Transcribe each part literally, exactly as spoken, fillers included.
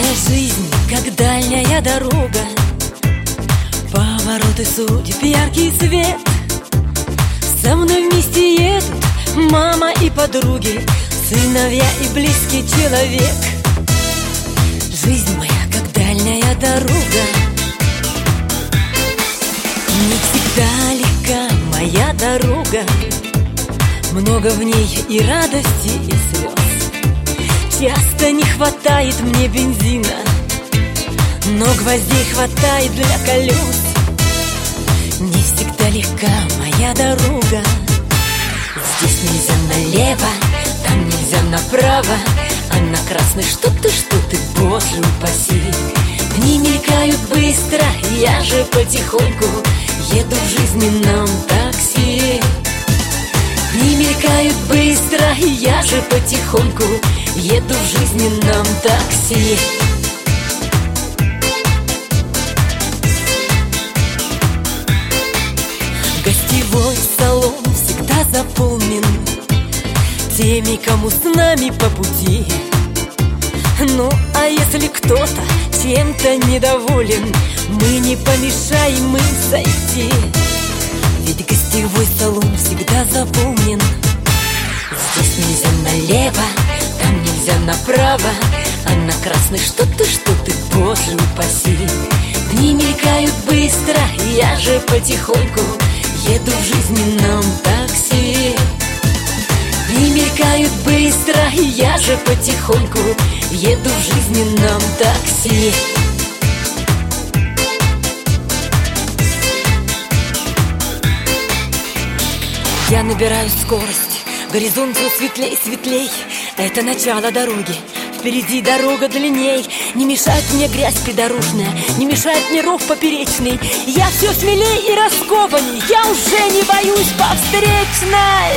жизнь, как дальняя дорога, повороты судеб, яркий свет. Со мной вместе едут мама и подруги, сыновья и близкий человек. Жизнь моя, как дальняя дорога, не всегда легка моя дорога. Много в ней и радости, и слез. Часто не хватает мне бензина, но гвоздей хватает для колес. Не всегда легка моя дорога. Здесь нельзя налево, там нельзя направо, а на красный что ты, что ты, боже упаси. Дни мелькают быстро, я же потихоньку еду в жизненном такси. Дни мелькают быстро, я же потихоньку еду в жизненном такси. Гостевой салон всегда заполнен теми, кому с нами по пути. Ну, а если кто-то чем-то недоволен, мы не помешаем им сойти. Ведь гостевой салон всегда заполнен. Здесь нельзя налево, там нельзя направо, а на красный что ты, что ты, боже упаси. Дни мелькают быстро, я же потихоньку еду в жизненном такси. Дни мелькают быстро, я же потихоньку еду в жизненном такси. Я набираю скорость, горизонт все светлей, светлей. Это начало дороги, впереди дорога длинней. Не мешает мне грязь придорожная, не мешает мне ров поперечный. Я все смелей и раскованней, я уже не боюсь по встречной.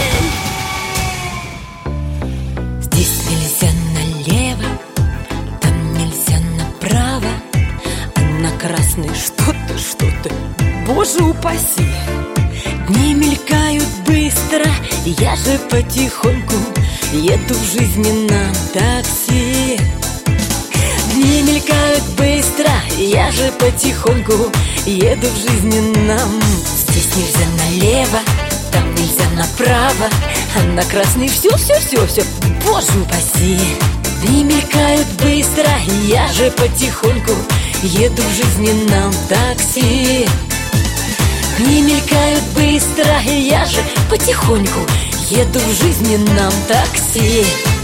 Здесь нельзя налево, там нельзя направо, а на красный что ты, что ты, боже упаси. Дни мелькают быстро, я же потихоньку еду в жизненном такси. Дни мелькают быстро, я же потихоньку еду в жизненном. Здесь нельзя налево, там нельзя направо, а на красный все, все, все, все, боже упаси. Дни мелькают быстро, я же потихоньку еду в жизненном такси. Дни мелькают быстро, я же потихоньку еду в жизненном такси.